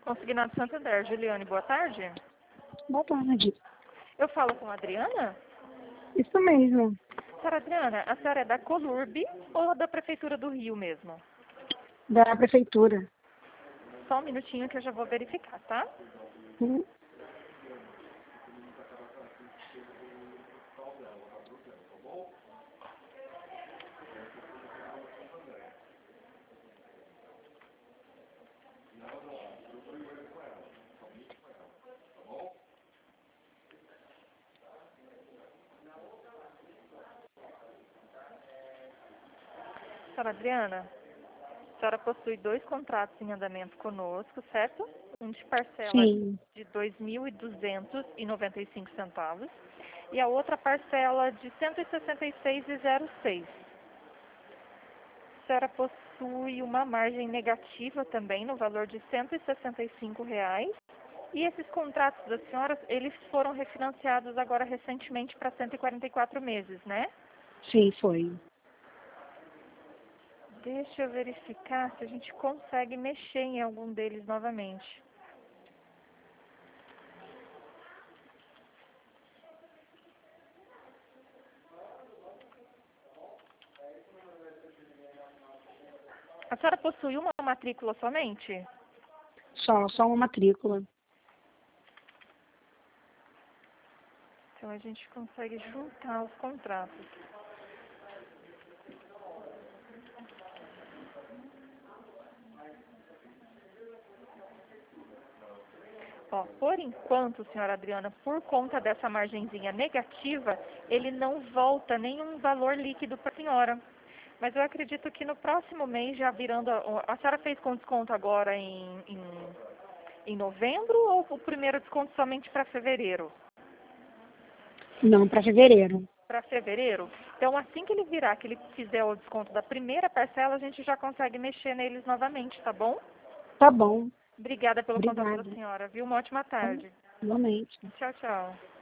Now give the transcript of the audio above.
Consignado Santander. Juliane, boa tarde. Boa tarde. Eu falo com a Adriana? Isso mesmo. Senhora Adriana, a senhora é da Colurb ou da Prefeitura do Rio mesmo? Da prefeitura. Só um minutinho que eu já vou verificar, tá? Hum. Senhora Adriana, a senhora possui 2 contratos em andamento conosco, certo? Um de parcela Sim. de R$ 2.295 e a outra parcela de R$ 166,06. A senhora possui uma margem negativa também no valor de R$ 165,00. E esses contratos da senhora, eles foram refinanciados agora recentemente para 144 meses, né? Sim, foi. Deixa eu verificar se a gente consegue mexer em algum deles novamente. A senhora possui uma matrícula somente? Só uma matrícula. Então a gente consegue juntar os contratos. Ó, por enquanto, senhora Adriana, por conta dessa margenzinha negativa, ele não volta nenhum valor líquido para a senhora. Mas eu acredito que no próximo mês, já virando... A senhora fez com desconto agora em novembro ou o primeiro desconto somente para fevereiro? Não, para fevereiro. Para fevereiro? Então, assim que ele virar, que ele fizer o desconto da primeira parcela, a gente já consegue mexer neles novamente, tá bom? Tá bom. Obrigada pelo contato da Obrigada. senhora, viu? Uma ótima tarde. Igualmente. Tchau, tchau.